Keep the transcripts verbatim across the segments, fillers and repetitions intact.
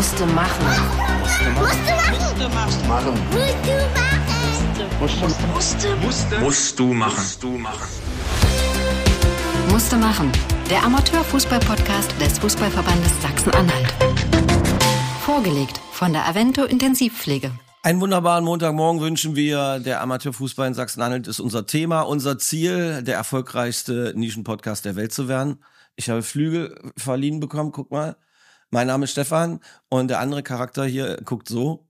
Musste machen. Musste machen. Musste machen. Musste. Musste. Musst du machen. Musst du machen. Musste machen. Der Amateurfußball-Podcast des Fußballverbandes Sachsen-Anhalt. Vorgelegt von der Avento Intensivpflege. Einen wunderbaren Montagmorgen wünschen wir. Der Amateurfußball in Sachsen-Anhalt ist unser Thema, unser Ziel, der erfolgreichste Nischenpodcast der Welt zu werden. Ich habe Flügel verliehen bekommen, guck mal. Mein Name ist Stefan und der andere Charakter hier guckt so,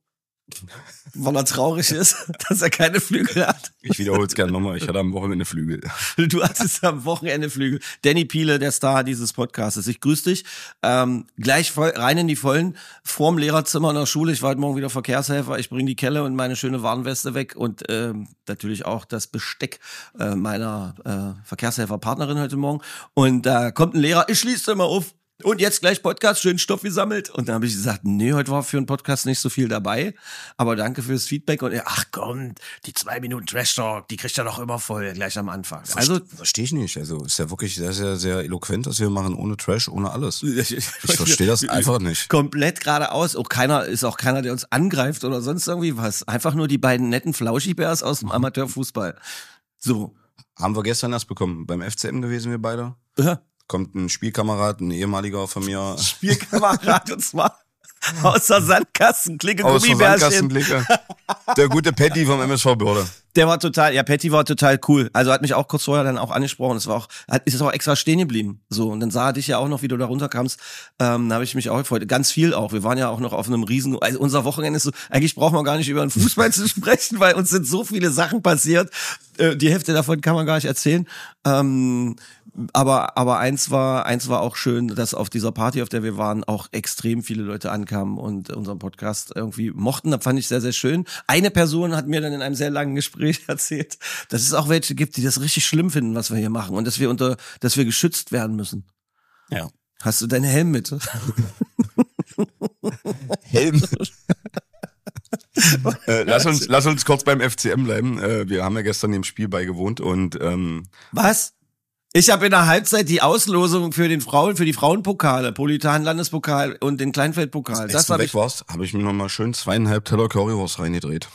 weil er traurig ist, dass er keine Flügel hat. Ich wiederhole es gerne nochmal, ich hatte am Wochenende Flügel. Du hattest am Wochenende Flügel. Danny Piele, der Star dieses Podcastes. Ich grüße dich. Ähm, gleich voll, rein in die Vollen. Vorm Lehrerzimmer in der Schule. Ich war heute Morgen wieder Verkehrshelfer. Ich bringe die Kelle und meine schöne Warnweste weg und ähm, natürlich auch das Besteck äh, meiner äh, Verkehrshelferpartnerin heute Morgen. Und da äh, kommt ein Lehrer, ich schließe immer auf. Und jetzt gleich Podcast, schön Stoff gesammelt. Und dann habe ich gesagt, nee, heute war für einen Podcast nicht so viel dabei. Aber danke fürs Feedback. Und er, ach komm, die zwei Minuten Trash Talk, die kriegt er doch immer voll, gleich am Anfang. Also verstehe ich nicht. Also ist ja wirklich sehr, sehr, sehr eloquent, was wir machen, ohne Trash, ohne alles. Ich verstehe das einfach nicht. Komplett geradeaus. Auch keiner, ist auch keiner, der uns angreift oder sonst irgendwie was. Einfach nur die beiden netten Flauschibärs aus dem Amateurfußball. So. Haben wir gestern erst bekommen. Beim F C M gewesen, wir beide. Ja. Kommt ein Spielkamerad, ein ehemaliger von mir. Spielkamerad, und zwar aus der Sandkastenklicke, Aus der Gummibärchen. Sandkastenklicke. Der gute Patty vom M S V Börde. Der war total, ja, Patty war total cool. Also hat mich auch kurz vorher dann auch angesprochen. Es war auch, hat, ist auch extra stehen geblieben. So, und dann sah er dich ja auch noch, wie du da runterkamst. Ähm, da habe ich mich auch gefreut. Ganz viel auch. Wir waren ja auch noch auf einem riesen, also unser Wochenende ist so, eigentlich brauchen wir gar nicht über den Fußball zu sprechen, weil uns sind so viele Sachen passiert. Äh, die Hälfte davon kann man gar nicht erzählen. Ähm, aber, aber eins war, eins war auch schön, dass auf dieser Party, auf der wir waren, auch extrem viele Leute ankamen und unseren Podcast irgendwie mochten. Das fand ich sehr, sehr schön. Eine Person hat mir dann in einem sehr langen Gespräch erzählt, dass es auch welche gibt, die das richtig schlimm finden, was wir hier machen und dass wir unter, dass wir geschützt werden müssen. Ja. Hast du deinen Helm mit? Helm. äh, lass uns, lass uns kurz beim F C M bleiben. Äh, wir haben ja gestern dem Spiel beigewohnt und ähm was? Ich habe in der Halbzeit die Auslosung für den Frauen, für die Frauenpokale, Politan-Landespokal und den Kleinfeldpokal. Als du weg warst, habe ich mir nochmal schön zweieinhalb Teller Currywurst reingedreht.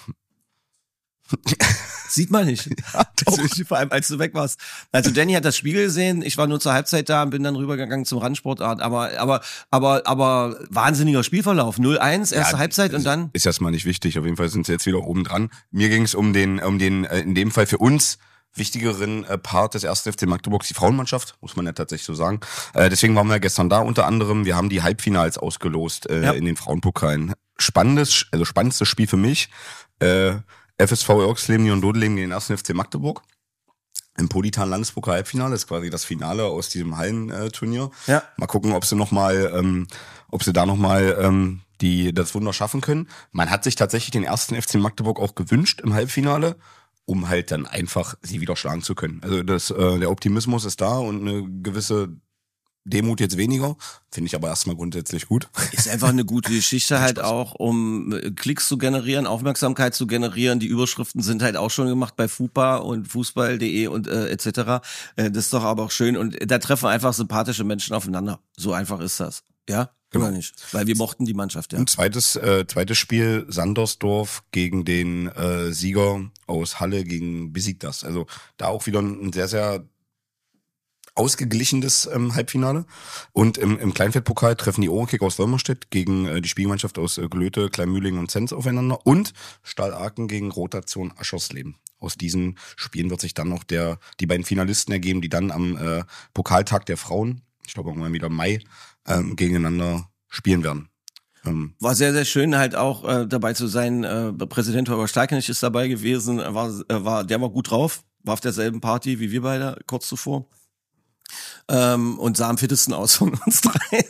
Sieht man nicht. Ja, vor allem, als du weg warst. Also Danny hat das Spiel gesehen, ich war nur zur Halbzeit da und bin dann rübergegangen zum Randsportart. Aber, aber, aber, aber wahnsinniger Spielverlauf. null eins, erste ja, Halbzeit und dann. Ist erstmal nicht wichtig. Auf jeden Fall sind sie jetzt wieder oben dran. Mir ging es um den, um den, in dem Fall für uns wichtigeren äh, Part des ersten F C Magdeburg, die Frauenmannschaft, muss man ja tatsächlich so sagen. Äh, deswegen waren wir gestern da, unter anderem, wir haben die Halbfinals ausgelost äh, ja. in den Frauenpokalen. Spannendes, also spannendstes Spiel für mich, äh, F S V Irxleben, Union Dodeleben gegen den ersten F C Magdeburg. Im Politan-Landespokal-Halbfinale, das ist quasi das Finale aus diesem Hallenturnier. Ja. Mal gucken, ob sie noch mal, ähm, ob sie da nochmal ähm, die das Wunder schaffen können. Man hat sich tatsächlich den ersten F C Magdeburg auch gewünscht im Halbfinale, um halt dann einfach sie wieder schlagen zu können. Also das, äh, der Optimismus ist da und eine gewisse Demut jetzt weniger, finde ich aber erstmal grundsätzlich gut. Ist einfach eine gute Geschichte halt auch, um Klicks zu generieren, Aufmerksamkeit zu generieren. Die Überschriften sind halt auch schon gemacht bei FUPA und Fußball punkt de und äh, et cetera. Äh, das ist doch aber auch schön und da treffen einfach sympathische Menschen aufeinander. So einfach ist das. Ja? Genau. Oder nicht? Weil wir mochten die Mannschaft, ja. Ein zweites, äh, zweites Spiel, Sandersdorf gegen den äh, Sieger aus Halle gegen Besiktas. Also da auch wieder ein sehr, sehr ausgeglichenes ähm, Halbfinale. Und im, im Kleinfeldpokal treffen die Ohrenkick aus Wolmerstedt gegen äh, die Spielmannschaft aus äh, Glöte, Kleinmühlingen und Zenz aufeinander. Und Stahl Aken gegen Rotation Aschersleben. Aus diesen Spielen wird sich dann noch der die beiden Finalisten ergeben, die dann am äh, Pokaltag der Frauen, ich glaube irgendwann wieder im Mai, ähm, gegeneinander spielen werden. Ähm, war sehr, sehr schön halt auch äh, dabei zu sein. Äh, Präsident Holger Stalkenich ist dabei gewesen. Er war, er war, der war gut drauf, war auf derselben Party wie wir beide kurz zuvor. Ähm, und sah am fittesten aus von uns dreien.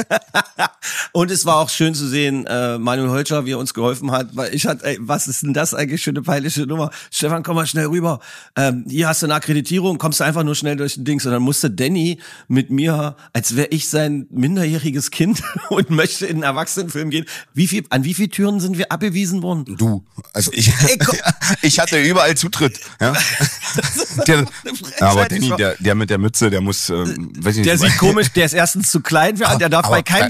Und es war auch schön zu sehen, äh, Manuel Holscher, wie er uns geholfen hat, weil ich hatte, ey, was ist denn das eigentlich für eine peinliche Nummer? Stefan, komm mal schnell rüber. Ähm, hier hast du eine Akkreditierung, kommst du einfach nur schnell durch den Dings. Und dann musste Danny mit mir, als wäre ich sein minderjähriges Kind und möchte in einen Erwachsenenfilm gehen. Wie viel, an wie viele Türen sind wir abgewiesen worden? Du. Also ich, ey, ich hatte überall Zutritt. Ja? Der, aber Danny, der, der mit der Mütze, der muss, ähm, weiß ich nicht. Der sieht komisch, der ist erstens zu klein, für, der darf bei keinem Karussell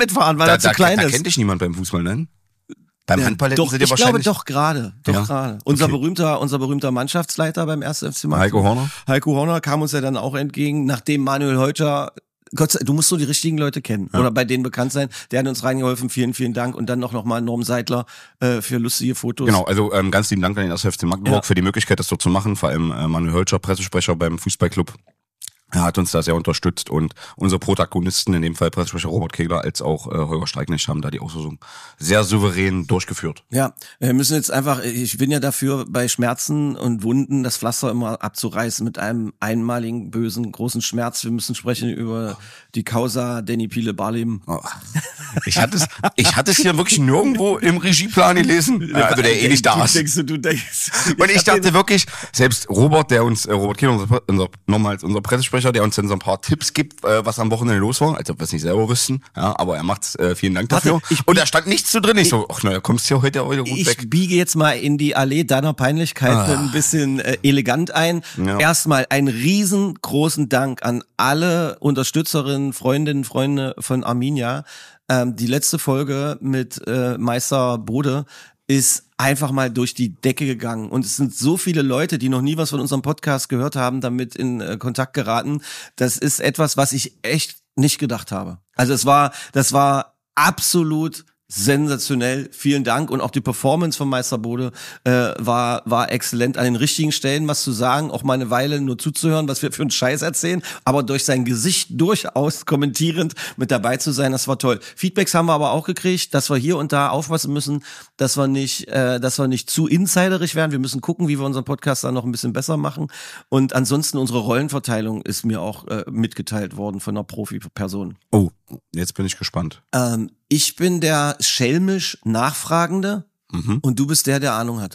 mitfahren, weil da, er zu da, klein da ist. Da kennt dich niemand beim Fußball, ne? Beim Ja, Handball hätten doch, sie dir ich wahrscheinlich... glaube doch gerade, doch Ja? gerade. Unser Okay. berühmter, unser berühmter Mannschaftsleiter beim ersten F C Magdeburg. Heiko Horner? Heiko Horner kam uns ja dann auch entgegen, nachdem Manuel Heutscher, Gott sei Dank, du musst so die richtigen Leute kennen Ja. oder bei denen bekannt sein. Der hat uns reingeholfen, vielen, vielen Dank. Und dann noch, noch mal Norm Seidler äh, für lustige Fotos. Genau, also ähm, ganz lieben Dank an den ersten F C Magdeburg Ja. für die Möglichkeit, das dort zu machen. Vor allem äh, Manuel Hölscher, Pressesprecher beim Fußballclub. Er hat uns da sehr unterstützt und unsere Protagonisten, in dem Fall Pressesprecher Robert Kegler als auch äh, Holger Streiknecht, haben da die Auslosung sehr souverän durchgeführt. Ja, wir müssen jetzt einfach, ich bin ja dafür, bei Schmerzen und Wunden das Pflaster immer abzureißen mit einem einmaligen, bösen, großen Schmerz. Wir müssen sprechen über die Causa Danny Piele Barlim. Oh. Ich hatte es, ich hatte es hier wirklich nirgendwo im Regieplan gelesen. Also der eh nicht da Du ist. denkst, du denkst. Und ich dachte wirklich, selbst Robert, der uns, äh, Robert Kegler, unser, unser, nochmal als unser Pressesprecher, der uns dann so ein paar Tipps gibt, äh, was am Wochenende los war, als ob wir es nicht selber wüssten. Ja, aber er macht's. Äh, vielen Dank dafür. Warte, ich- und da stand nichts zu drin. Ich so, ach naja, kommst du ja heute heute gut Ich weg. biege jetzt mal in die Allee deiner Peinlichkeit Ah. ein bisschen äh, elegant ein. Ja. Erstmal einen riesengroßen Dank an alle Unterstützerinnen, Freundinnen, Freunde von Arminia. Ähm, die letzte Folge mit äh, Meister Bode ist einfach mal durch die Decke gegangen. Und es sind so viele Leute, die noch nie was von unserem Podcast gehört haben, damit in äh, Kontakt geraten. Das ist etwas, was ich echt nicht gedacht habe. Also es war, das war absolut sensationell, vielen Dank. Und auch die Performance von Meister Bode äh, war war exzellent, an den richtigen Stellen was zu sagen, auch mal eine Weile nur zuzuhören, was wir für einen Scheiß erzählen, aber durch sein Gesicht durchaus kommentierend mit dabei zu sein, das war toll. Feedbacks haben wir aber auch gekriegt, dass wir hier und da aufpassen müssen, dass wir nicht äh, dass wir nicht zu insiderig werden. Wir müssen gucken, wie wir unseren Podcast dann noch ein bisschen besser machen. Und ansonsten unsere Rollenverteilung ist mir auch äh, mitgeteilt worden von einer Profi-Person. Oh, jetzt bin ich gespannt. Ähm, ich bin der schelmisch Nachfragende Mhm. und du bist der, der Ahnung hat.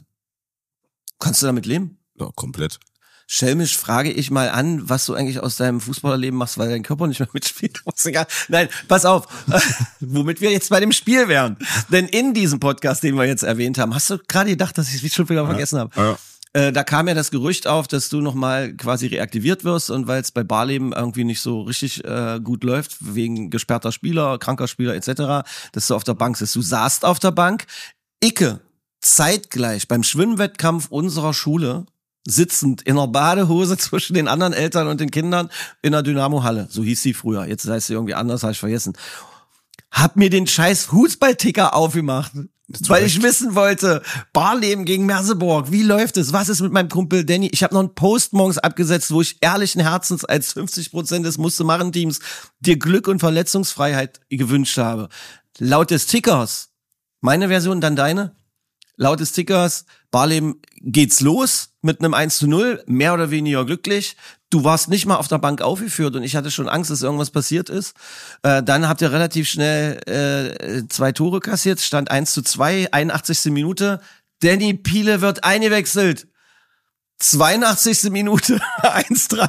Kannst du damit leben? Ja, komplett. Schelmisch frage ich mal an, was du eigentlich aus deinem Fußballerleben machst, weil dein Körper nicht mehr mitspielt. Ist egal. Nein, pass auf, womit wir jetzt bei dem Spiel wären. Denn in diesem Podcast, den wir jetzt erwähnt haben, hast du gerade gedacht, dass ich es schon wieder vergessen habe. Ja. Äh, da kam ja das Gerücht auf, dass du nochmal quasi reaktiviert wirst und weil es bei Barleben irgendwie nicht so richtig äh, gut läuft, wegen gesperrter Spieler, kranker Spieler et cetera, dass du auf der Bank sitzt. Du saßt auf der Bank. Icke, zeitgleich beim Schwimmwettkampf unserer Schule, sitzend in einer Badehose zwischen den anderen Eltern und den Kindern in der Dynamo-Halle. So hieß sie früher. Jetzt heißt sie irgendwie anders, habe ich vergessen. Hab mir den scheiß Fußballticker aufgemacht, weil ich wissen wollte, Barleben gegen Merseburg, wie läuft es? Was ist mit meinem Kumpel Danny? Ich habe noch einen Post morgens abgesetzt, wo ich ehrlichen Herzens als fünfzig Prozent des Musste-Machen-Teams dir Glück und Verletzungsfreiheit gewünscht habe. Laut des Tickers, meine Version, dann deine, laut des Tickers, Barleben geht's los mit einem eins zu null, mehr oder weniger glücklich. Du warst nicht mal auf der Bank aufgeführt und ich hatte schon Angst, dass irgendwas passiert ist. Äh, dann habt ihr relativ schnell äh, zwei Tore kassiert, stand eins zu zwei, einundachtzigste Minute. Danny Piele wird eingewechselt. zweiundachtzigste Minute, eins drei.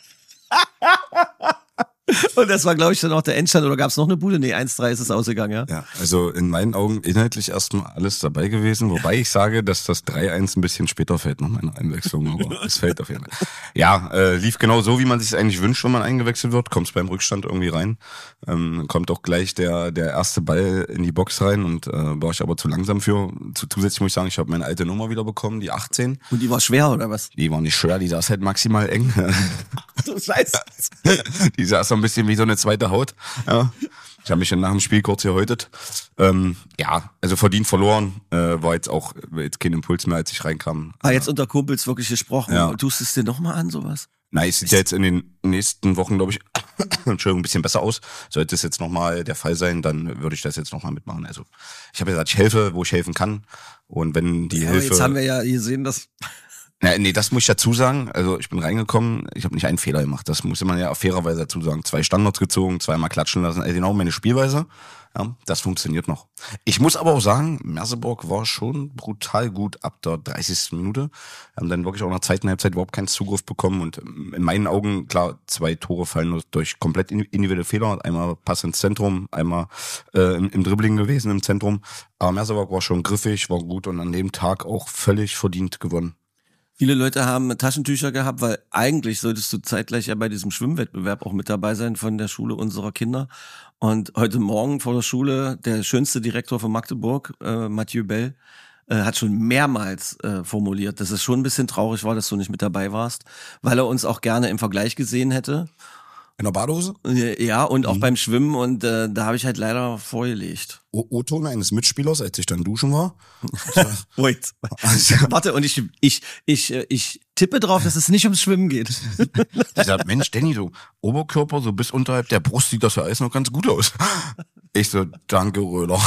Und das war, glaube ich, dann auch der Endstand. Oder gab es noch eine Bude? Nee, eins drei ist es ausgegangen, ja. Ja, also in meinen Augen inhaltlich erstmal alles dabei gewesen, wobei ich sage, dass das drei eins ein bisschen später fällt nach meiner Einwechslung, aber es fällt auf jeden Fall. Ja, äh, lief genau so, wie man sich eigentlich wünscht, wenn man eingewechselt wird, kommst beim Rückstand irgendwie rein, ähm, kommt auch gleich der der erste Ball in die Box rein und äh, war ich aber zu langsam für. Zu, zusätzlich muss ich sagen, ich habe meine alte Nummer wieder bekommen, die achtzehn. Und die war schwer, oder was? Die war nicht schwer, die saß halt maximal eng. Du Scheiße. Die saß so ein bisschen wie so eine zweite Haut. Ja. Ich habe mich dann nach dem Spiel kurz gehäutet. Ähm, ja, also verdient verloren. Äh, war jetzt auch jetzt kein Impuls mehr, als ich reinkam. Ah, jetzt unter Kumpels wirklich gesprochen. Ja. Tust du es dir nochmal an, sowas? Na, es sieht ja jetzt in den nächsten Wochen, glaube ich, Entschuldigung, ein bisschen besser aus. Sollte es jetzt nochmal der Fall sein, dann würde ich das jetzt nochmal mitmachen. Also ich habe ja gesagt, ich helfe, wo ich helfen kann. Und wenn die Ja, Hilfe... jetzt haben wir ja gesehen, dass... Na, nee, das muss ich dazu sagen. Also ich bin reingekommen, ich habe nicht einen Fehler gemacht. Das muss man ja fairerweise dazu sagen. Zwei Standards gezogen, zweimal klatschen lassen. Also genau meine Spielweise. Ja, das funktioniert noch. Ich muss aber auch sagen, Merseburg war schon brutal gut ab der dreißigsten Minute. Wir haben dann wirklich auch in der zweiten Halbzeit überhaupt keinen Zugriff bekommen. Und in meinen Augen, klar, zwei Tore fallen nur durch komplett individuelle Fehler. Einmal Pass ins Zentrum, einmal äh, im, im Dribbling gewesen im Zentrum. Aber Merseburg war schon griffig, war gut und an dem Tag auch völlig verdient gewonnen. Viele Leute haben Taschentücher gehabt, weil eigentlich solltest du zeitgleich ja bei diesem Schwimmwettbewerb auch mit dabei sein von der Schule unserer Kinder. Und heute Morgen vor der Schule, der schönste Direktor von Magdeburg, äh, Mathieu Bell, äh, hat schon mehrmals äh, formuliert, dass es schon ein bisschen traurig war, dass du nicht mit dabei warst, weil er uns auch gerne im Vergleich gesehen hätte. In der Badehose? Ja, und auch Mhm. beim Schwimmen, und äh, da habe ich halt leider vorgelegt. O- O-Ton eines Mitspielers, als ich dann duschen war. Wait. Warte, und ich, ich, ich, äh, ich tippe drauf, dass es nicht ums Schwimmen geht. Ich sag, Mensch, Danny, so Oberkörper, so bis unterhalb der Brust sieht das ja alles noch ganz gut aus. Ich so, danke, Röder.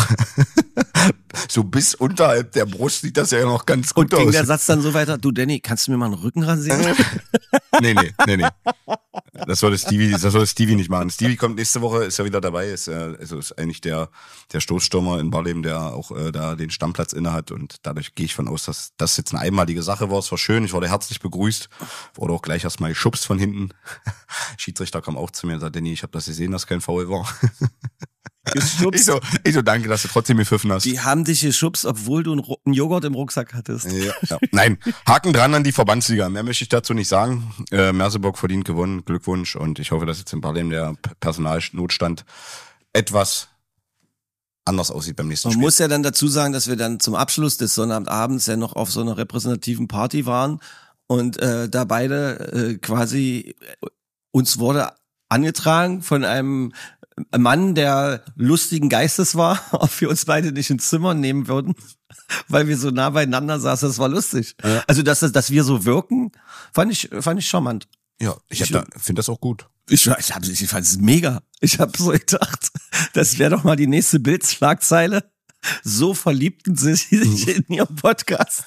So bis unterhalb der Brust sieht das ja noch ganz gut Und ging aus. der Satz dann so weiter, du Danny, kannst du mir mal einen Rücken rasieren? Nee, nee, nee, nee. Das soll Stevie, das soll Stevie nicht machen. Stevie kommt nächste Woche, ist ja wieder dabei, ist, äh, also ist eigentlich der, der Stoßstürmer in Barleben, der auch äh, da den Stammplatz inne hat, und dadurch gehe ich von aus, dass das jetzt eine einmalige Sache war. Es war schön, ich wurde herzlich begrüßt, wurde auch gleich erstmal geschubst von hinten. Schiedsrichter kam auch zu mir und sagte, Danny, ich habe das gesehen, dass kein Foul war. Geschubst. Ich so, ich so, danke, dass du trotzdem gepfiffen hast. Die haben dich geschubst, obwohl du einen, Ru- einen Joghurt im Rucksack hattest. Ja, ja. Nein, Haken dran an die Verbandsliga. Mehr möchte ich dazu nicht sagen. Äh, Merseburg verdient gewonnen, Glückwunsch, und ich hoffe, dass jetzt in Barleben der P- Personalnotstand etwas anders aussieht beim nächsten Man Spiel. muss ja dann dazu sagen, dass wir dann zum Abschluss des Sonnabendabends ja noch auf so einer repräsentativen Party waren und äh, da beide äh, quasi äh, uns wurde angetragen von einem Mann, der lustigen Geistes war, ob wir uns beide nicht ins Zimmer nehmen würden, weil wir so nah beieinander saßen. Das war lustig. Ja. Also dass, dass wir so wirken, fand ich, fand ich charmant. Ja, ich finde das auch gut. Ich, ich, hab, ich fand es mega. Ich habe so gedacht, das wäre doch mal die nächste Bildschlagzeile. So verliebten sie sich in ihrem Podcast.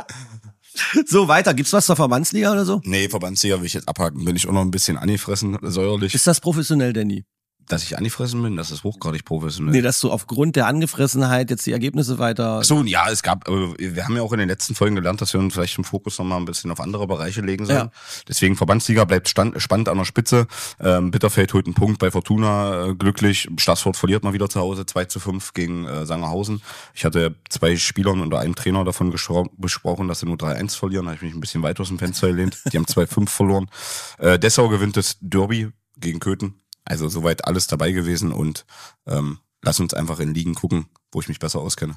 So, weiter. Gibt's was zur Verbandsliga oder so? Nee, Verbandsliga will ich jetzt abhaken. Bin ich auch noch ein bisschen angefressen, säuerlich. Ist das professionell, Danny? Dass ich angefressen bin, das ist hochgradig professionell. Nee, dass du aufgrund der Angefressenheit jetzt die Ergebnisse weiter... Ach so, ja, es gab, äh, wir haben ja auch in den letzten Folgen gelernt, dass wir uns vielleicht im Fokus nochmal ein bisschen auf andere Bereiche legen sollen. Ja. Deswegen Verbandsliga bleibt stand, spannend an der Spitze. Ähm, Bitterfeld holt einen Punkt bei Fortuna, äh, glücklich. Stassfurt verliert mal wieder zu Hause, zwei zu fünf gegen äh, Sangerhausen. Ich hatte zwei Spielern und einem Trainer davon geschro- besprochen, dass sie nur drei eins verlieren. Da habe ich mich ein bisschen weit aus dem Fenster gelehnt. Die haben zwei fünf verloren. Äh, Dessau gewinnt das Derby gegen Köthen. Also soweit alles dabei gewesen, und ähm, lass uns einfach in Ligen gucken, wo ich mich besser auskenne.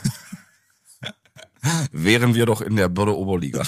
Wären wir doch in der Börde Oberliga.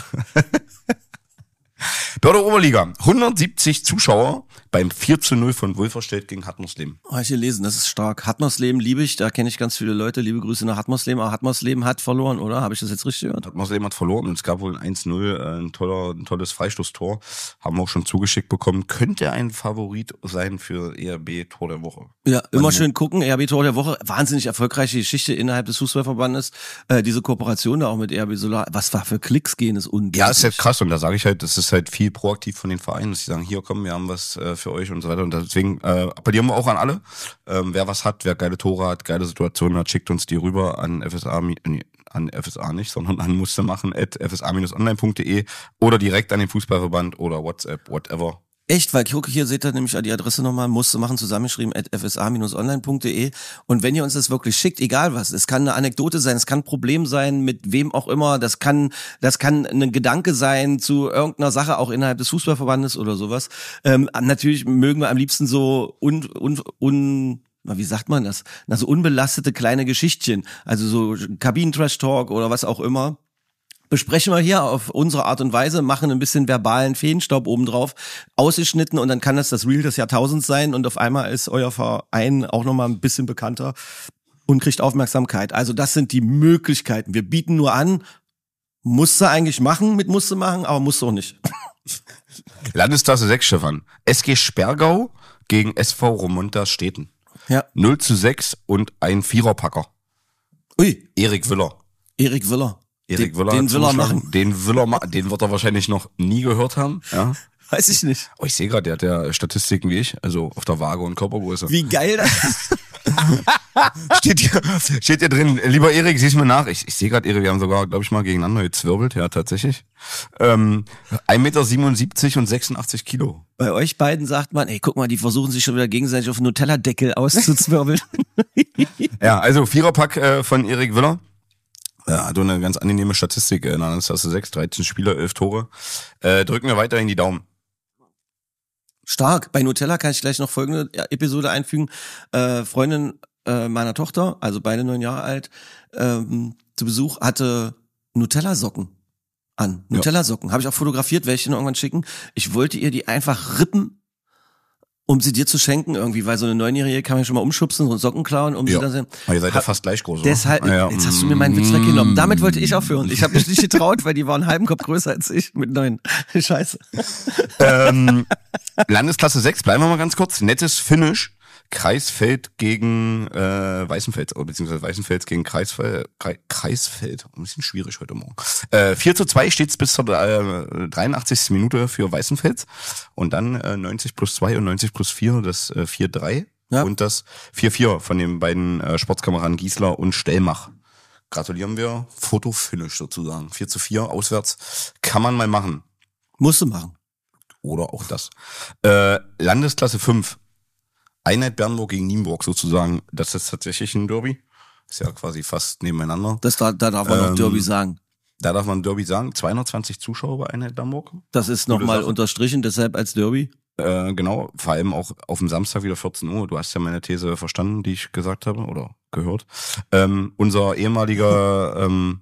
Börde Oberliga, hundertsiebzig Zuschauer beim vier zu null von Wulverstedt gegen Hattmersleben. Oh, ich gelesen, das ist stark. Hattmersleben liebe ich, da kenne ich ganz viele Leute. Liebe Grüße nach Hattmersleben. Aber Hattmersleben hat verloren, oder? Habe ich das jetzt richtig gehört? Hattmersleben hat verloren, und es gab wohl ein eins null, äh, ein, toller, ein tolles Freistoßtor. Haben wir auch schon zugeschickt bekommen. Könnte ein Favorit sein für E R B-Tor der Woche. Ja, immer Man- schön gucken. E R B Tor der Woche, wahnsinnig erfolgreiche Geschichte innerhalb des Fußballverbandes. Äh, diese Kooperation da auch mit E R B Solar, was war für Klicks gehen, ist unglaublich. Ja, ist halt krass, und da sage ich halt, das ist halt viel proaktiv von den Vereinen, dass sie sagen, hier komm, wir haben was äh, für euch und so weiter, und deswegen äh, appellieren wir auch an alle, ähm, wer was hat, wer geile Tore hat, geile Situationen hat, schickt uns die rüber an F S A, mi- nee, an F S A nicht, sondern an musste machen at f s a dash online punkt d e oder direkt an den Fußballverband oder WhatsApp, whatever. Echt, weil gucke, hier seht ihr nämlich die Adresse nochmal, musste machen, zusammengeschrieben, at f s a dash online punkt d e. Und wenn ihr uns das wirklich schickt, egal was, es kann eine Anekdote sein, es kann ein Problem sein, mit wem auch immer, das kann, das kann ein Gedanke sein zu irgendeiner Sache, auch innerhalb des Fußballverbandes oder sowas. Ähm, natürlich mögen wir am liebsten so un, un, un na, wie sagt man das? Na, so unbelastete kleine Geschichtchen, also so Kabinen-Trash-Talk oder was auch immer. Besprechen wir hier auf unsere Art und Weise, machen ein bisschen verbalen Feenstaub obendrauf, ausgeschnitten, und dann kann das das Reel des Jahrtausends sein, und auf einmal ist euer Verein auch nochmal ein bisschen bekannter und kriegt Aufmerksamkeit. Also das sind die Möglichkeiten. Wir bieten nur an, musst du eigentlich machen, mit musst du machen, aber musst du auch nicht. Landestasse sechs, Stefan. S G Sperrgau gegen S V Romonta Steten. Ja. null zu sechs und ein Viererpacker. Ui, Erik Willer. Erik Willer. Erik den, Willer den hat will er zugeschlagen. machen. Den will er ma- den wird er wahrscheinlich noch nie gehört haben. Ja. Weiß ich nicht. Oh, ich sehe gerade, der hat ja Statistiken wie ich, also auf der Waage und Körpergröße. Wie geil das ist. Steht hier, steht hier drin, lieber Erik, sieh's mir nach. Ich, ich sehe gerade, Erik, wir haben sogar, glaube ich, mal gegeneinander gezwirbelt, ja, tatsächlich. Ähm, ein Meter siebenundsiebzig und sechsundachtzig Kilo. Bei euch beiden sagt man, ey, guck mal, die versuchen sich schon wieder gegenseitig auf den Nutella-Deckel auszuzwirbeln. Ja, also Viererpack äh, von Erik Willer. Ja, hat eine ganz angenehme Statistik. In der Landesklasse sechs, dreizehn Spieler, elf Tore. Äh, drücken wir weiterhin die Daumen. Stark. Bei Nutella kann ich gleich noch folgende Episode einfügen. Äh, Freundin äh, meiner Tochter, also beide neun Jahre alt, ähm, zu Besuch hatte Nutella-Socken an. Nutella-Socken. Habe ich auch fotografiert, werde ich dir noch irgendwann schicken. Ich wollte ihr die einfach rippen, um sie dir zu schenken irgendwie, weil so eine Neunjährige kann man ja schon mal umschubsen und Socken klauen, um Ja. sie dann... Aber ihr seid ja fast gleich groß, oder? Deshalb, Ja, ja. jetzt hast du mir meinen Witz weggenommen. Damit wollte ich aufhören. Ich habe mich nicht getraut, weil die war einen halben Kopf größer als ich mit neun. Scheiße. ähm, Landesklasse sechs, bleiben wir mal ganz kurz. Nettes Finish. Kreisfeld gegen äh, Weißenfels, oder beziehungsweise Weißenfels gegen Kreisfeld. Kre- Kreisfeld. Ein bisschen schwierig heute Morgen. Äh, vier zu zwei steht's bis zur äh, dreiundachtzigsten Minute für Weißenfels. Und dann äh, neunzig plus zwei und neunzig plus vier, das äh, vier drei. Ja. Und das vier vier von den beiden äh, Sportskameraden Giesler und Stellmach. Gratulieren wir. Fotofinish sozusagen. vier zu vier auswärts. Kann man mal machen. Musst du machen. Oder auch das. Äh, Landesklasse fünf. Einheit Bernburg gegen Nienburg sozusagen. Das ist tatsächlich ein Derby. Ist ja quasi fast nebeneinander. Das da, da darf man ähm, noch Derby sagen. Da darf man Derby sagen. zweihundertzwanzig Zuschauer bei Einheit Bernburg. Das ist nochmal unterstrichen, deshalb als Derby. Äh, genau, vor allem auch auf dem Samstag wieder vierzehn Uhr. Du hast ja meine These verstanden, die ich gesagt habe oder gehört. Ähm, unser ehemaliger ähm,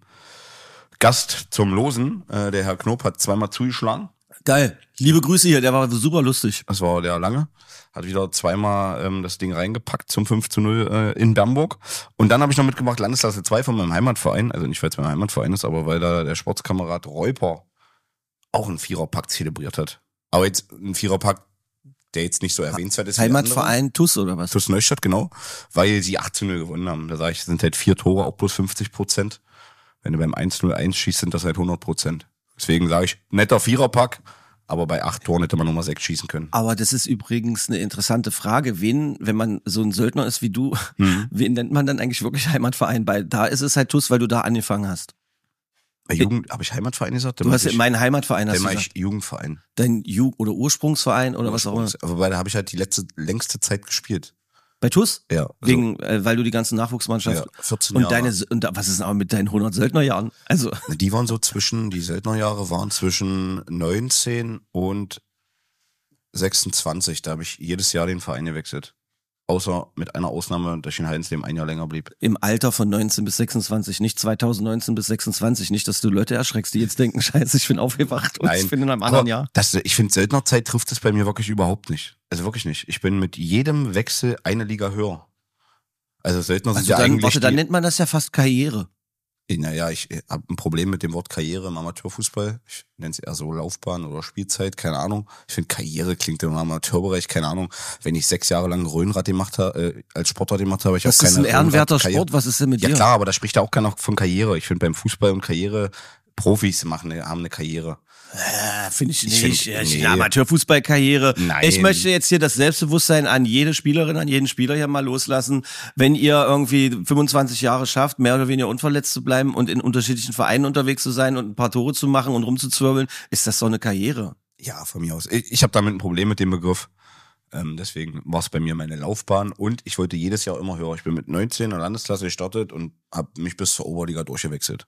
Gast zum Losen, äh, der Herr Knob, hat zweimal zugeschlagen. Geil. Liebe Grüße hier, der war super lustig. Das war der Lange. Hat wieder zweimal ähm, das Ding reingepackt zum fünf zu null äh, in Bernburg. Und dann habe ich noch mitgebracht Landesklasse zwei von meinem Heimatverein. Also nicht, weil es mein Heimatverein ist, aber weil da der Sportskamerad Reuper auch einen Viererpack zelebriert hat. Aber jetzt ein Viererpack, der jetzt nicht so erwähnenswert ist. Heimatverein TuS oder was? TuS Neustadt, genau. Weil sie acht zu null gewonnen haben. Da sage ich, sind halt vier Tore, auch plus fünfzig Prozent. Wenn du beim eins zu null eins schießt, sind das halt hundert Prozent. Deswegen sage ich, netter Viererpack. Aber bei acht Toren hätte man Nummer sechs schießen können. Aber das ist übrigens eine interessante Frage. Wen, wenn man so ein Söldner ist wie du, mhm. wen nennt man dann eigentlich wirklich Heimatverein? Bei, da ist es halt TuS, weil du da angefangen hast. Bei Jugend, habe ich Heimatverein gesagt? Du hast ja meinen Heimatverein, hast du gesagt. Ich Jugendverein. Dein Ju- oder Ursprungsverein oder was auch immer. Aber da habe ich halt die letzte, längste Zeit gespielt. Bei TuS? Ja. Also Wegen, äh, weil du die ganzen Nachwuchsmannschaften. Ja, vierzehn und Jahre. deine, und was ist denn aber mit deinen hundert Söldnerjahren? Also. Die waren so zwischen, die Söldnerjahre waren zwischen neunzehn und sechsundzwanzig. Da habe ich jedes Jahr den Verein gewechselt. Außer mit einer Ausnahme, dass ich in Heidensleben ein Jahr länger blieb. Im Alter von neunzehn bis sechsundzwanzig, nicht zweitausendneunzehn bis sechsundzwanzig. Nicht, dass du Leute erschreckst, die jetzt denken, scheiße, ich bin aufgewacht und Nein, ich bin in einem anderen Jahr. Das, ich finde, Söldnerzeit trifft es bei mir wirklich überhaupt nicht. Also wirklich nicht. Ich bin mit jedem Wechsel eine Liga höher. Also Söldner sind also ja dann, eigentlich... Warte, dann nennt man das ja fast Karriere. Naja, ich habe ein Problem mit dem Wort Karriere im Amateurfußball. Ich nenne es eher so Laufbahn oder Spielzeit, keine Ahnung. Ich finde Karriere klingt im Amateurbereich, keine Ahnung. Wenn ich sechs Jahre lang Röhnrad gemacht habe, äh, als Sportler gemacht habe, ich habe keine... Das ist ein ehrenwerter Sport, was ist denn mit ja, dir? Ja klar, aber da spricht ja auch keiner von Karriere. Ich finde beim Fußball und Karriere, Profis machen, haben eine Karriere. Äh, finde ich Ich nicht. find- Ich nee. eine Amateurfußballkarriere. Nein. Ich möchte jetzt hier das Selbstbewusstsein an jede Spielerin, an jeden Spieler hier mal loslassen. Wenn ihr irgendwie fünfundzwanzig Jahre schafft, mehr oder weniger unverletzt zu bleiben und in unterschiedlichen Vereinen unterwegs zu sein und ein paar Tore zu machen und rumzuzwirbeln, ist das doch eine Karriere. Ja, von mir aus. Ich, ich habe damit ein Problem mit dem Begriff. Ähm, deswegen war es bei mir meine Laufbahn und ich wollte jedes Jahr immer höher. Ich bin mit neunzehn in der Landesklasse gestartet und habe mich bis zur Oberliga durchgewechselt.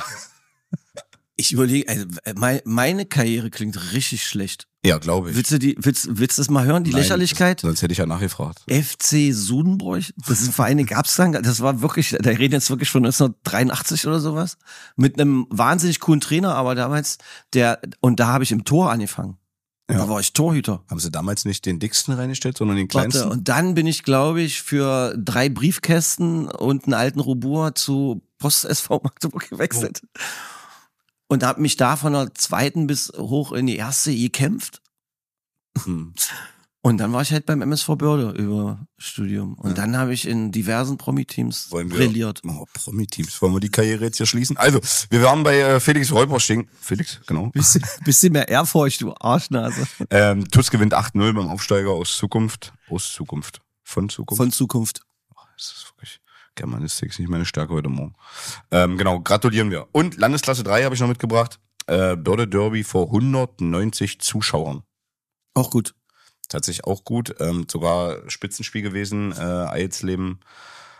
Ich überlege, also mein, meine Karriere klingt richtig schlecht. Ja, glaube ich. Willst du die, willst, willst du das mal hören, die Nein, Lächerlichkeit? Sonst hätte ich ja nachgefragt. F C Sudenbroich, das ist ein Verein, den gab's dann, das war wirklich, da reden jetzt wirklich von neunzehnhundertdreiundachtzig oder sowas, mit einem wahnsinnig coolen Trainer, aber damals, der, und da habe ich im Tor angefangen. Ja. Da war ich Torhüter. Haben sie damals nicht den dicksten reingestellt, sondern den kleinsten? Warte, und dann bin ich, glaube ich, für drei Briefkästen und einen alten Robur zu Post S V Magdeburg gewechselt. Oh. Und habe mich da von der zweiten bis hoch in die erste gekämpft. Hm. Und dann war ich halt beim M S V Börde über Studium. Und Ja. dann habe ich in diversen Promi-Teams Wollen wir, brilliert. Oh, Promi-Teams. Wollen wir die Karriere jetzt hier schließen? Also, wir waren bei äh, Felix Reuper stehen. Felix, genau. Bisschen, bisschen mehr Ehrfurcht, du Arschnase. Ähm, TuS gewinnt acht null beim Aufsteiger aus Zukunft. Aus Zukunft. Von Zukunft. Von Zukunft. Oh, das ist wirklich... Germanistik ist nicht meine Stärke heute Morgen. Ähm, genau, gratulieren wir. Und Landesklasse drei habe ich noch mitgebracht. Äh, Börde Derby vor hundertneunzig Zuschauern. Auch gut. Tatsächlich auch gut. Ähm, sogar Spitzenspiel gewesen. Äh, Eisleben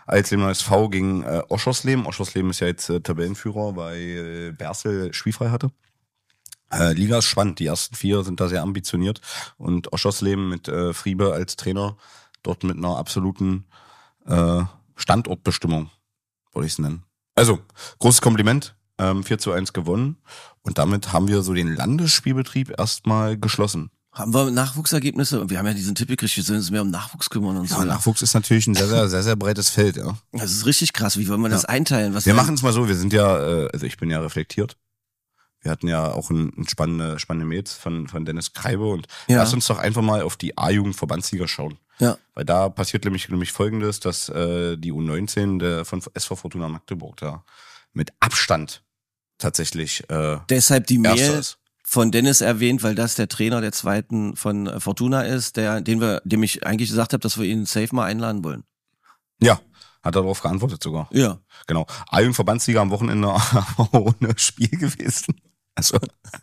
Altleben S V gegen äh, Oschersleben. Oschersleben ist ja jetzt äh, Tabellenführer, weil äh, Bersel spielfrei hatte. Äh, Liga ist spannend, die ersten vier sind da sehr ambitioniert und Oschersleben mit äh, Friebe als Trainer dort mit einer absoluten äh, Standortbestimmung, wollte ich es nennen. Also, großes Kompliment, ähm, vier zu eins gewonnen und damit haben wir so den Landesspielbetrieb erstmal geschlossen. Haben wir Nachwuchsergebnisse? Wir haben ja diesen Tipp gekriegt, wir sollen uns mehr um Nachwuchs kümmern und Ja, so. Nachwuchs ist natürlich ein sehr, sehr, sehr, sehr breites Feld, ja. Das ist richtig krass, wie wollen wir das einteilen? Was Wir machen es mal so, wir sind ja, äh, also ich bin ja reflektiert. Wir hatten ja auch ein, ein spannende, spannende Mails von, von Dennis Kreibe und Ja. lass uns doch einfach mal auf die A-Jugend-Verbandsliga schauen. Ja. Weil da passiert nämlich, nämlich Folgendes, dass äh, die U neunzehn der von S V Fortuna Magdeburg da mit Abstand tatsächlich äh, Deshalb die Erster Mail ist. von Dennis erwähnt, weil das der Trainer der zweiten von äh, Fortuna ist, der, den wir, dem ich eigentlich gesagt habe, dass wir ihn safe mal einladen wollen. Ja, hat er darauf geantwortet sogar. Ja. Genau. A-Jugend-Verbandsliga am Wochenende ohne Spiel gewesen. Also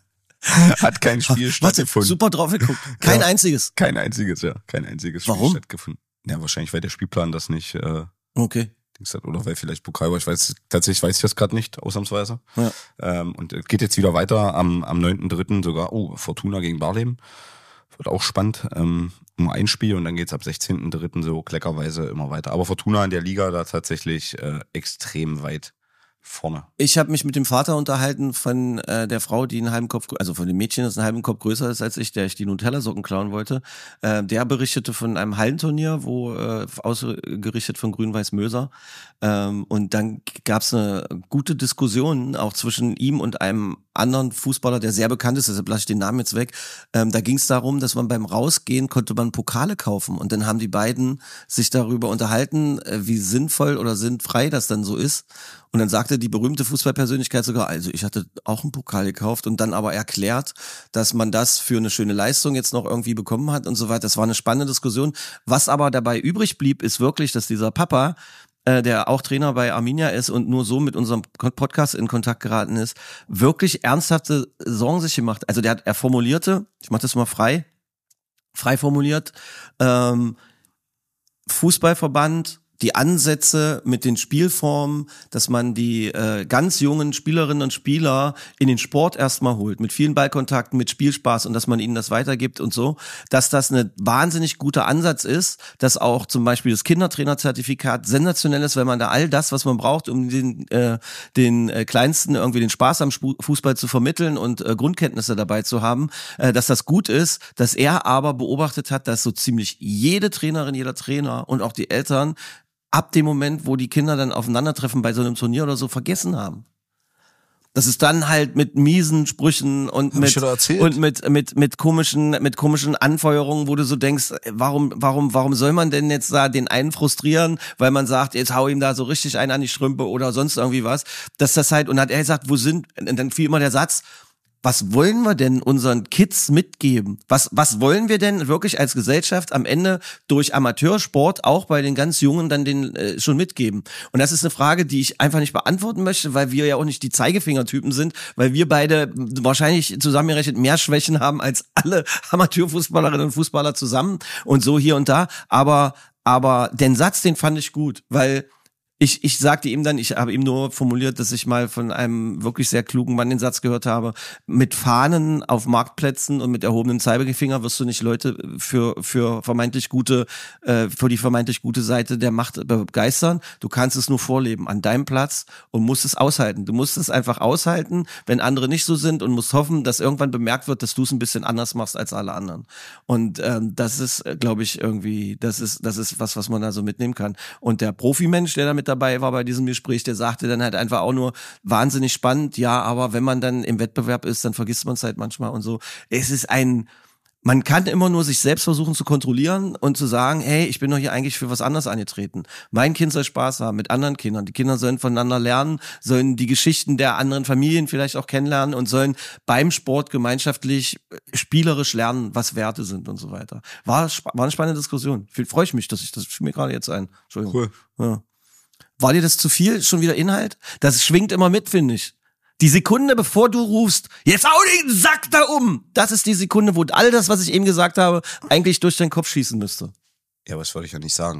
hat kein Spiel Warte, stattgefunden. super drauf geguckt. Kein Ja. einziges. Kein einziges, ja. Kein einziges Spiel Warum? stattgefunden. Ja, wahrscheinlich, weil der Spielplan das nicht äh, Okay. Dings hat, oder weil vielleicht Pokal war. Ich weiß, tatsächlich weiß ich das gerade nicht, ausnahmsweise. Ja. Ähm, und es geht jetzt wieder weiter am, am neunten dritten sogar. Oh, Fortuna gegen Barleben. Wird auch spannend. Ähm, nur ein Spiel und dann geht's ab sechzehnten dritten so kleckerweise immer weiter. Aber Fortuna in der Liga da tatsächlich äh, extrem weit vorne. Ich habe mich mit dem Vater unterhalten von äh, der Frau, die einen halben Kopf, also von dem Mädchen, das einen halben Kopf größer ist als ich, der ich die Nutella-Socken klauen wollte. Äh, der berichtete von einem Hallenturnier, wo äh, ausgerichtet von Grün-Weiß Möser. Ähm, und dann gab's eine gute Diskussion auch zwischen ihm und einem anderen Fußballer, der sehr bekannt ist, deshalb lasse ich den Namen jetzt weg. Ähm, da ging es darum, dass man beim Rausgehen konnte man Pokale kaufen und dann haben die beiden sich darüber unterhalten, äh, wie sinnvoll oder sinnfrei das dann so ist. Und dann sagte die berühmte Fußballpersönlichkeit sogar, also ich hatte auch einen Pokal gekauft und dann aber erklärt, dass man das für eine schöne Leistung jetzt noch irgendwie bekommen hat und so weiter. Das war eine spannende Diskussion. Was aber dabei übrig blieb, ist wirklich, dass dieser Papa, äh, der auch Trainer bei Arminia ist und nur so mit unserem Podcast in Kontakt geraten ist, wirklich ernsthafte Sorgen sich gemacht. Also der hat, er formulierte, ich mache das mal frei, frei formuliert, ähm, Fußballverband, die Ansätze mit den Spielformen, dass man die äh, ganz jungen Spielerinnen und Spieler in den Sport erstmal holt, mit vielen Ballkontakten, mit Spielspaß und dass man ihnen das weitergibt und so, dass das ein wahnsinnig guter Ansatz ist, dass auch zum Beispiel das Kindertrainerzertifikat sensationell ist, weil man da all das, was man braucht, um den äh, den äh, Kleinsten irgendwie den Spaß am Sp- Fußball zu vermitteln und äh, Grundkenntnisse dabei zu haben, äh, dass das gut ist, dass er aber beobachtet hat, dass so ziemlich jede Trainerin, jeder Trainer und auch die Eltern ab dem Moment, wo die Kinder dann aufeinandertreffen bei so einem Turnier oder so, vergessen haben. Das ist dann halt mit miesen Sprüchen und Hab ich mit dir doch erzählt. und mit mit mit komischen mit komischen Anfeuerungen, wo du so denkst, warum warum warum soll man denn jetzt da den einen frustrieren, weil man sagt, jetzt hau ihm da so richtig einen an die Strümpe oder sonst irgendwie was, dass das halt, und hat er gesagt, wo sind, und dann fiel immer der Satz, was wollen wir denn unseren Kids mitgeben? Was, was wollen wir denn wirklich als Gesellschaft am Ende durch Amateursport auch bei den ganz Jungen dann den äh, schon mitgeben? Und das ist eine Frage, die ich einfach nicht beantworten möchte, weil wir ja auch nicht die Zeigefingertypen sind, weil wir beide wahrscheinlich zusammengerechnet mehr Schwächen haben als alle Amateurfußballerinnen und Fußballer zusammen und so hier und da. Aber, aber den Satz, den fand ich gut, weil Ich, ich sagte ihm dann, ich habe ihm nur formuliert, dass ich mal von einem wirklich sehr klugen Mann den Satz gehört habe, mit Fahnen auf Marktplätzen und mit erhobenem Zeigefinger wirst du nicht Leute für für vermeintlich gute, äh, für die vermeintlich gute Seite der Macht begeistern. Du kannst es nur vorleben an deinem Platz und musst es aushalten. Du musst es einfach aushalten, wenn andere nicht so sind, und musst hoffen, dass irgendwann bemerkt wird, dass du es ein bisschen anders machst als alle anderen. Und ähm, das ist, glaube ich, irgendwie, das ist das ist was, was man da so mitnehmen kann. Und der Profimensch, der damit dabei war bei diesem Gespräch, der sagte dann halt einfach auch nur, wahnsinnig spannend, ja, aber wenn man dann im Wettbewerb ist, dann vergisst man es halt manchmal und so. Es ist ein, man kann immer nur sich selbst versuchen zu kontrollieren und zu sagen, hey, ich bin doch hier eigentlich für was anderes angetreten. Mein Kind soll Spaß haben mit anderen Kindern. Die Kinder sollen voneinander lernen, sollen die Geschichten der anderen Familien vielleicht auch kennenlernen und sollen beim Sport gemeinschaftlich spielerisch lernen, was Werte sind und so weiter. War, war eine spannende Diskussion. Freue ich mich, dass ich das fiel mir gerade jetzt ein. Entschuldigung. Cool. Ja. War dir das zu viel? Schon wieder Inhalt? Das schwingt immer mit, finde ich. Die Sekunde, bevor du rufst, jetzt hau den Sack da um! Das ist die Sekunde, wo all das, was ich eben gesagt habe, eigentlich durch deinen Kopf schießen müsste. Ja, was wollte ich ja nicht sagen.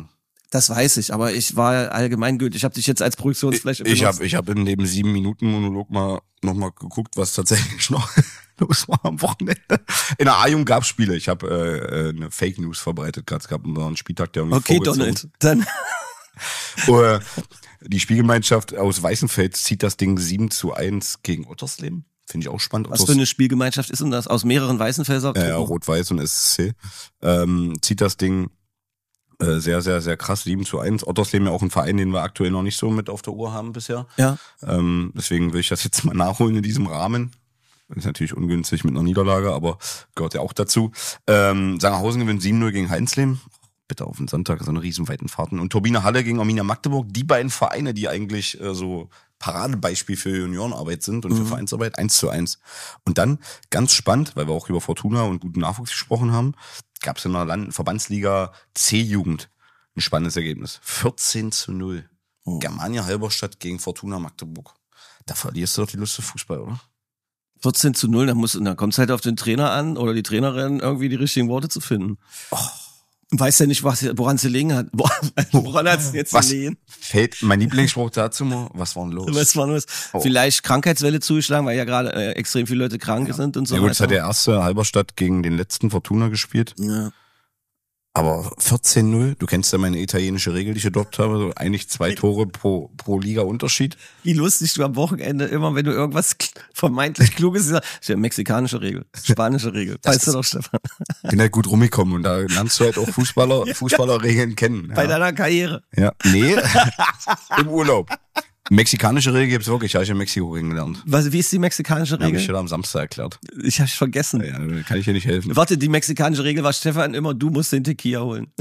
Das weiß ich, aber ich war allgemeingültig. Ich habe dich jetzt als Projektionsfläche Ich, ich benutzt. habe ich hab in dem sieben Minuten Monolog mal nochmal geguckt, was tatsächlich noch los war am Wochenende. In der A-Jugend gab's Spiele. Ich habe äh, eine Fake News verbreitet gerade. Es gab einen Spieltag, der irgendwie Okay, vorgezogen. Donald, dann Äh, Die Spielgemeinschaft aus Weißenfels zieht das Ding sieben zu eins gegen Ottersleben. Finde ich auch spannend. was für eine Spielgemeinschaft ist denn das? Aus mehreren Weißenfelser? Ja, ja, Rot-Weiß und S S C. Ähm, zieht das Ding äh, sehr, sehr, sehr krass, sieben zu eins. Ottersleben ja auch ein Verein, den wir aktuell noch nicht so mit auf der Uhr haben bisher. Ja. Ähm, deswegen will ich das jetzt mal nachholen in diesem Rahmen. Ist natürlich ungünstig mit einer Niederlage, aber gehört ja auch dazu. Ähm, Sangerhausen gewinnt sieben null gegen Heinzleben. Bitte auf den Sonntag, so eine riesenweiten Fahrten. Und Turbine Halle gegen Arminia Magdeburg. Die beiden Vereine, die eigentlich äh, so Paradebeispiel für Juniorenarbeit sind und für Mhm. Vereinsarbeit, eins zu eins. Und dann, ganz spannend, weil wir auch über Fortuna und guten Nachwuchs gesprochen haben, gab es in der Land Verbandsliga C-Jugend ein spannendes Ergebnis. vierzehn zu null. Oh. Germania Halberstadt gegen Fortuna Magdeburg. Da verlierst du doch die Lust auf Fußball, oder? vierzehn zu null, dann muss, dann kommt es halt auf den Trainer an oder die Trainerin, irgendwie die richtigen Worte zu finden. Oh. Weiß ja nicht, was, woran es gelegen hat. Woran hat es jetzt Was gelegen? fällt mein Lieblingsspruch dazu mal? Was war denn los? Was war los? Oh. Vielleicht Krankheitswelle zugeschlagen, weil ja gerade äh, extrem viele Leute krank Ja. sind und so Ja gut, es hat weiter. der erste Halberstadt gegen den letzten Fortuna gespielt. Ja. Aber vierzehn null, du kennst ja meine italienische Regel, die ich dort habe, so eigentlich zwei Tore pro, pro Liga Unterschied. Wie lustig du am Wochenende immer, wenn du irgendwas k- vermeintlich Kluges sagst, ist ja mexikanische Regel, spanische Regel. Das Weißt du ist- doch, Stefan? Bin halt gut rumgekommen und da lernst du halt auch Fußballer, Fußballerregeln kennen. Bei Ja. deiner Karriere. ja. Nee, im Urlaub. Mexikanische Regel gibt's wirklich, habe ich in Mexiko kennengelernt. Was, wie ist die mexikanische Habe ich Regel? dir am Samstag erklärt. Ich hab's vergessen. Ja, da kann ich dir nicht helfen. Warte, die mexikanische Regel war, Stefan, immer, du musst den Tequila holen.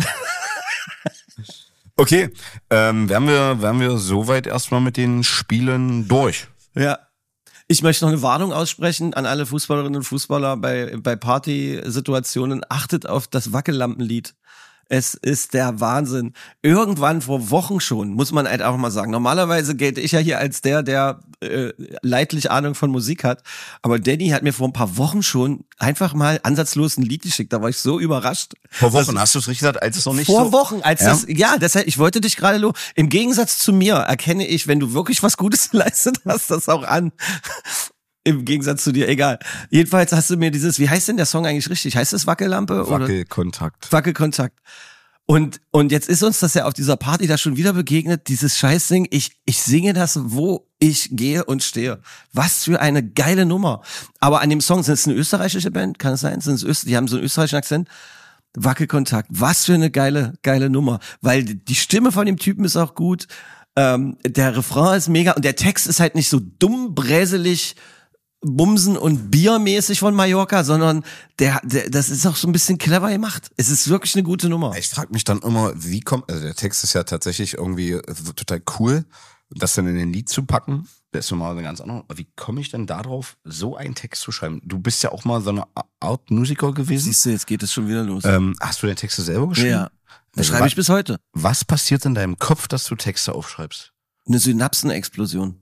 Okay, ähm, wären wir, wären wir soweit erstmal mit den Spielen durch. Ja. Ich möchte noch eine Warnung aussprechen an alle Fußballerinnen und Fußballer bei, bei Partysituationen. Achtet auf das Wackellampenlied. Es ist der Wahnsinn. Irgendwann vor Wochen schon, muss man halt auch mal sagen. Normalerweise gelte ich ja hier als der, der äh, leidlich Ahnung von Musik hat. Aber Danny hat mir vor ein paar Wochen schon einfach mal ansatzlos ein Lied geschickt. Da war ich so überrascht. Vor Wochen, hast du es richtig gesagt, als es noch nicht Vor so... Wochen, als Ja? das, ja, deshalb, ich wollte dich gerade, lo- im Gegensatz zu mir erkenne ich, wenn du wirklich was Gutes geleistet hast, das auch an. Im Gegensatz zu dir, egal. Jedenfalls hast du mir dieses, wie heißt denn der Song eigentlich richtig? Heißt es Wackellampe? Oder? Wackelkontakt. Wackelkontakt. Und, und jetzt ist uns das ja auf dieser Party da schon wieder begegnet, dieses Scheißding. Ich, ich singe das, wo ich gehe und stehe. Was für eine geile Nummer. Aber an dem Song, sind es eine österreichische Band? Kann es sein? Sind es Öst, die haben so einen österreichischen Akzent. Wackelkontakt. Was für eine geile, geile Nummer. Weil die Stimme von dem Typen ist auch gut. Ähm, der Refrain ist mega und der Text ist halt nicht so dumm, bräselig, Bumsen und Biermäßig von Mallorca, sondern der, der, das ist auch so ein bisschen clever gemacht. Es ist wirklich eine gute Nummer. Ich frage mich dann immer, wie kommt, also der Text ist ja tatsächlich irgendwie äh, total cool, das dann in ein Lied zu packen. Das ist nochmal eine ganz andere. Aber wie komme ich denn darauf, so einen Text zu schreiben? Du bist ja auch mal so eine Art Musiker gewesen. Siehst du, jetzt geht es schon wieder los. Ähm, hast du den Text selber geschrieben? Ja. Das Also schreibe wa- ich bis heute. Was passiert in deinem Kopf, dass du Texte aufschreibst? Eine Synapsenexplosion.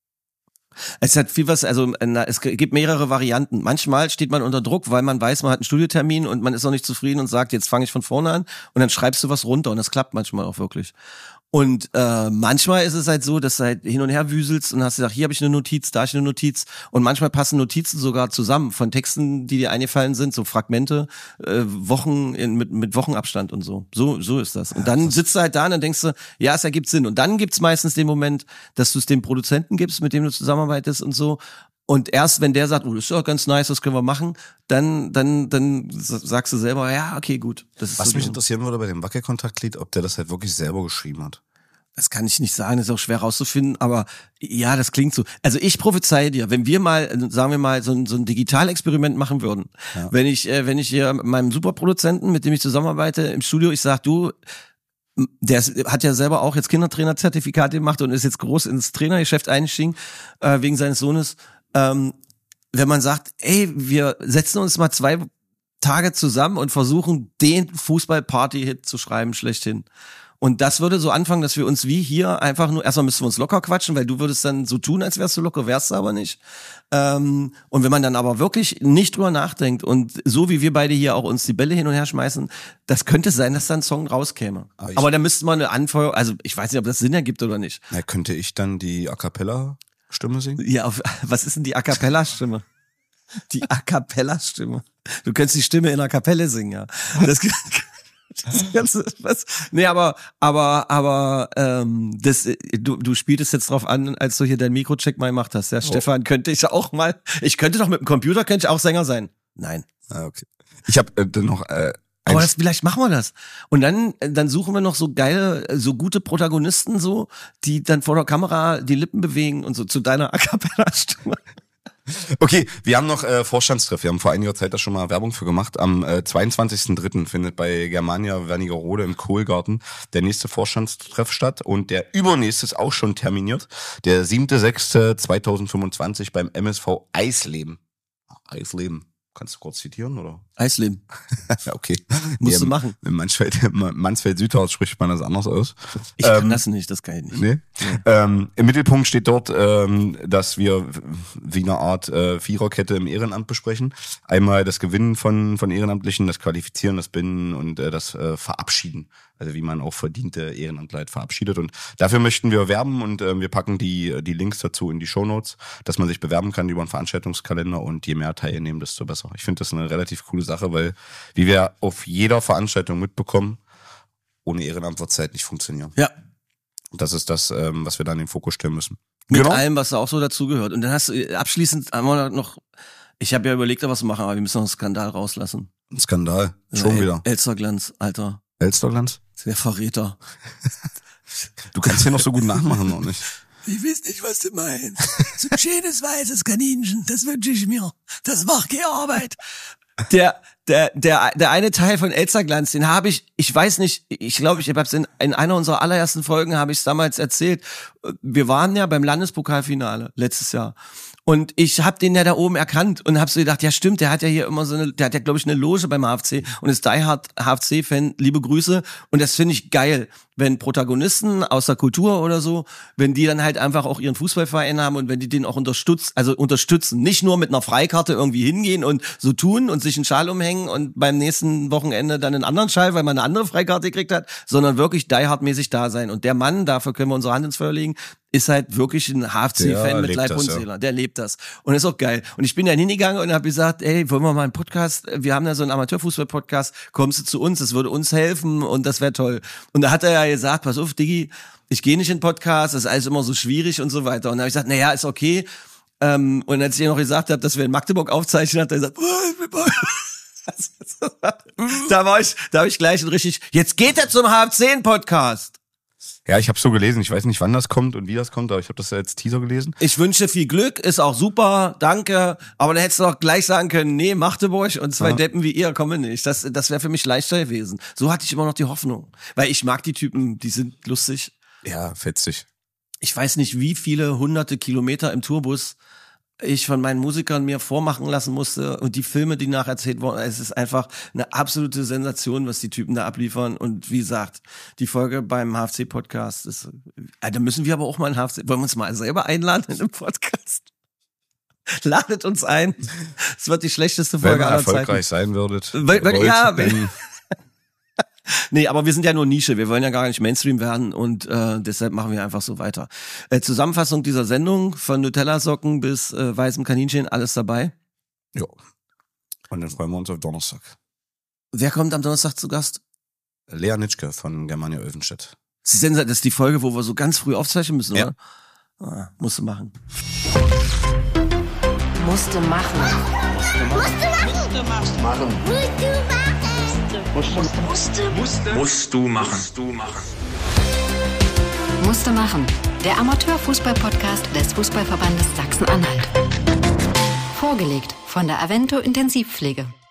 Es hat viel was, also na, es gibt mehrere Varianten. Manchmal steht man unter Druck, weil man weiß, man hat einen Studiotermin und man ist noch nicht zufrieden und sagt, jetzt fange ich von vorne an und dann schreibst du was runter und das klappt manchmal auch wirklich. Und äh, manchmal ist es halt so, dass du halt hin und her wüselst und hast gesagt, hier habe ich eine Notiz, da habe ich eine Notiz und manchmal passen Notizen sogar zusammen von Texten, die dir eingefallen sind, so Fragmente, äh, Wochen in, mit mit Wochenabstand und so. So so ist das. Und dann sitzt du halt da und dann denkst du, ja, es ergibt Sinn. Und dann gibt's meistens den Moment, dass du es dem Produzenten gibst, mit dem du zusammenarbeitest und so. Und erst wenn der sagt, oh, das ist ja ganz nice, das können wir machen, dann dann dann sagst du selber, ja, okay, gut. Das ist Was so mich die- interessieren würde bei dem Wackelkontaktlied, ob der das halt wirklich selber geschrieben hat. Das kann ich nicht sagen, das ist auch schwer rauszufinden, aber ja, das klingt so. Also ich prophezeie dir, wenn wir mal, sagen wir mal, so ein, so ein Digitalexperiment machen würden, Ja. wenn ich, äh, wenn ich hier meinem Superproduzenten, mit dem ich zusammenarbeite, im Studio, ich sag, du, der ist, hat ja selber auch jetzt Kindertrainer-Zertifikat gemacht und ist jetzt groß ins Trainergeschäft eingestiegen, äh, wegen seines Sohnes. Ähm, wenn man sagt, ey, wir setzen uns mal zwei Tage zusammen und versuchen, den Fußball-Party-Hit zu schreiben, schlechthin. Und das würde so anfangen, dass wir uns wie hier einfach nur, erstmal müssten wir uns locker quatschen, weil du würdest dann so tun, als wärst du locker, wärst du aber nicht. Ähm, und wenn man dann aber wirklich nicht drüber nachdenkt und so wie wir beide hier auch uns die Bälle hin und her schmeißen, das könnte sein, dass da ein Song rauskäme. Aber, aber da müsste man eine Anfeuerung, also ich weiß nicht, ob das Sinn ergibt oder nicht. Na, könnte ich dann die A Cappella Stimme singen? Ja, auf, was ist denn die A Cappella Stimme? Die A Cappella Stimme. Du könntest die Stimme in der Kapelle singen, ja. Das, das Ganze, was? Nee, aber, aber, aber, ähm, das, du, du spieltest jetzt drauf an, als du hier deinen Mikrocheck mal gemacht hast. Ja, oh. Stefan, könnte ich auch mal, ich könnte doch mit dem Computer, könnte ich auch Sänger sein. Nein. Ah, okay. Ich habe äh, dann noch, äh, aber das, vielleicht machen wir das. Und dann, dann suchen wir noch so geile, so gute Protagonisten so, die dann vor der Kamera die Lippen bewegen und so zu deiner A Cappella Stimme. Okay, wir haben noch äh, Vorstandstreff. Wir haben vor einiger Zeit da schon mal Werbung für gemacht. Am äh, zweiundzwanzigsten dritten findet bei Germania Wernigerode im Kohlgarten der nächste Vorstandstreff statt und der übernächste ist auch schon terminiert. Der siebter sechster zweitausendfünfundzwanzig beim M S V Eisleben. Eisleben. Kannst du kurz zitieren, oder? Eisleben. Ja, okay. Musst ja, du machen. Im Mansfeld, Mansfeld Südhaus spricht man das anders aus. Ich ähm, kann das nicht, das kann ich nicht. Nee. Ja. Ähm, im Mittelpunkt steht dort, ähm, dass wir wie eine Art äh, Viererkette im Ehrenamt besprechen. Einmal das Gewinnen von von Ehrenamtlichen, das Qualifizieren, das Binden und äh, das äh, Verabschieden. Also wie man auch verdiente Ehrenamtler verabschiedet. Und dafür möchten wir werben und äh, wir packen die die Links dazu in die Shownotes, dass man sich bewerben kann über einen Veranstaltungskalender und je mehr teilnehmen, desto besser. Ich finde das eine relativ coole Sache, weil wie wir auf jeder Veranstaltung mitbekommen, ohne Ehrenamt wird es halt nicht funktionieren. Ja. Das ist das, ähm, was wir da in den Fokus stellen müssen. Mit genau. allem, was da auch so dazugehört. Und dann hast du abschließend haben noch, ich habe ja überlegt, was zu machen, aber wir müssen noch einen Skandal rauslassen. Ein Skandal, schon ja, wieder. Elsterglanz, Alter. Elsterglanz? Der Verräter. Du kannst hier noch so gut nachmachen, noch nicht. Ich weiß nicht, was du meinst. So ein schönes weißes Kaninchen, das wünsche ich mir. Das macht keine Arbeit. Der, der, der, der eine Teil von Elsterglanz, den habe ich, ich weiß nicht, ich glaube, ich habe es in, in einer unserer allerersten Folgen habe ich es damals erzählt. Wir waren ja beim Landespokalfinale letztes Jahr. Und ich habe den ja da oben erkannt und habe so gedacht, ja stimmt, der hat ja hier immer so eine, der hat ja glaube ich eine Loge beim H F C und ist Die Hard H F C-Fan, liebe Grüße. Und das finde ich geil, wenn Protagonisten aus der Kultur oder so, wenn die dann halt einfach auch ihren Fußballverein haben und wenn die den auch unterstützen, also unterstützen, nicht nur mit einer Freikarte irgendwie hingehen und so tun und sich einen Schal umhängen und beim nächsten Wochenende dann einen anderen Schal, weil man eine andere Freikarte gekriegt hat, sondern wirklich Die Hard-mäßig da sein. Und der Mann, dafür können wir unsere Hand ins Feuer legen, ist halt wirklich ein H F C-Fan mit Leib und Seele. Ja. Der lebt das. Und ist auch geil. Und ich bin dann hingegangen und habe gesagt, ey, wollen wir mal einen Podcast? Wir haben da so einen Amateurfußball-Podcast. Kommst du zu uns? Das würde uns helfen und das wäre toll. Und da hat er ja gesagt, pass auf, Diggi, ich gehe nicht in den Podcast, das ist alles immer so schwierig und so weiter. Und da habe ich gesagt, naja, ist okay. Ähm, und als ich ihr noch gesagt habe, dass wir in Magdeburg aufzeichnen, hat er gesagt, da war ich, da habe ich gleich ein richtig, jetzt geht er zum H F C-Podcast. Ja, ich habe so gelesen, ich weiß nicht, wann das kommt und wie das kommt, aber ich habe das ja als Teaser gelesen. Ich wünsche viel Glück, ist auch super, danke, aber dann hättest du doch gleich sagen können, nee, Magdeburg und zwei ja. Deppen wie ihr kommen nicht. Das, das wäre für mich leichter gewesen. So hatte ich immer noch die Hoffnung, weil ich mag die Typen, die sind lustig. Ja, fetzig. Ich weiß nicht, wie viele hunderte Kilometer im Tourbus ich von meinen Musikern mir vormachen lassen musste und die Filme, die nacherzählt wurden, es ist einfach eine absolute Sensation, was die Typen da abliefern und wie gesagt, die Folge beim H F C-Podcast ist, äh, da müssen wir aber auch mal einen H F C, wollen wir uns mal selber einladen in einem Podcast? Ladet uns ein. Es wird die schlechteste Folge aller Zeiten. Wenn ihr erfolgreich sein würdet. Weil, weil, ja, wenn, nee, aber wir sind ja nur Nische, wir wollen ja gar nicht Mainstream werden und äh, deshalb machen wir einfach so weiter. Äh, Zusammenfassung dieser Sendung, von Nutella-Socken bis äh, weißem Kaninchen, alles dabei. Ja. Und dann freuen wir uns auf Donnerstag. Wer kommt am Donnerstag zu Gast? Lea Nitschke von Germania Oevenstedt. Das ist die Folge, wo wir so ganz früh aufzeichnen müssen, ja. Oder? Ah, musst du machen. Musste machen. Musste machen. Musste machen. Musste, musste, musste, musst du machen. Musst du machen. Musste machen. Der Amateurfußball-Podcast des Fußballverbandes Sachsen-Anhalt. Vorgelegt von der Avento Intensivpflege.